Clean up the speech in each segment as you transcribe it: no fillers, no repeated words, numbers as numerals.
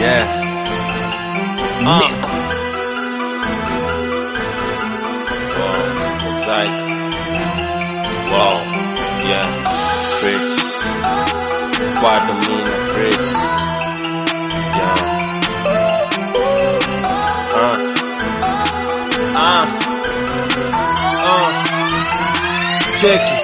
Yeah. Nick. Wow. Mosaic. Wow. Yeah. Bridge. Bado mina bridge. Yeah. Cheki.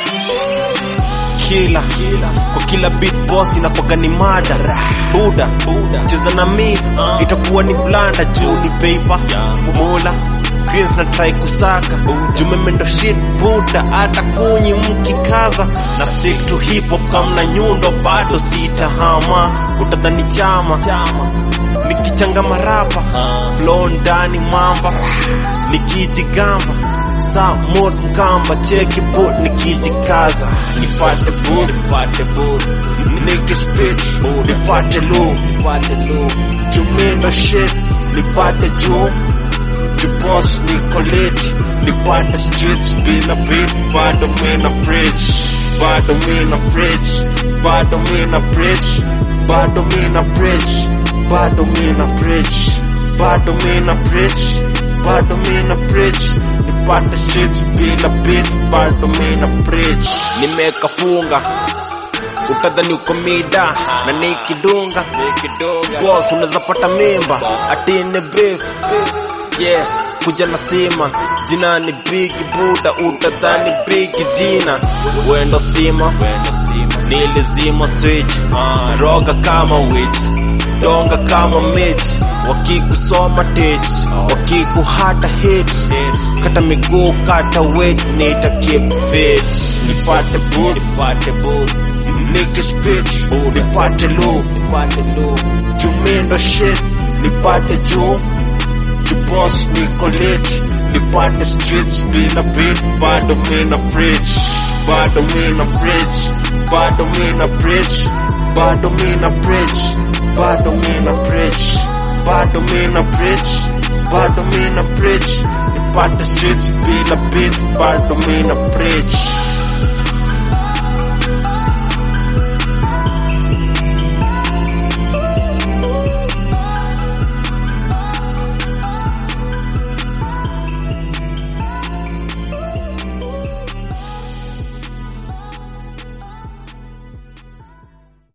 Kila kwa kila beat boss inakuwa ni mada buda cheza na mi itakuwa ni blanda juu ni paper mumula greens na try kusaka jumemendo shit buda hata kunyi mkikaza na stick to hip hop kama nyundo bado sitahama utadhani chama nikichanga marapa flow ndani mamba nikijigamba sa mood mkamba cheki boot nikijikaza nipate boot nigga spit nipate low jumendo shit nipate juu boss Nicolette nipate streets bila beat bado mina bridge bado mina bridge bado mina bridge bado mina bridge bado mina bridge bado mina bridge bado mina bridge nipate streets bila beat bado mina bridge nimekafunga utadhani uko mida na nikidunga boss unaweza pata mimba atine beef yeah kuja nasema jina ni big buda utadhani big jina wendo stima nilizima switch roga kama witch donga kama mitch wakikusoma titch wakikuhata hit kata miguu kata weight nita keep fit nipate boot nigga spit nipate low jumendo shit nipate juu boss Nicolette nipate streets bila beat bado mina bridge bado mina bridge bado mina bridge bado mina bridge bado mina bridge bado mina bridge bado mina bridge nipate streets bila beat bado mina bridge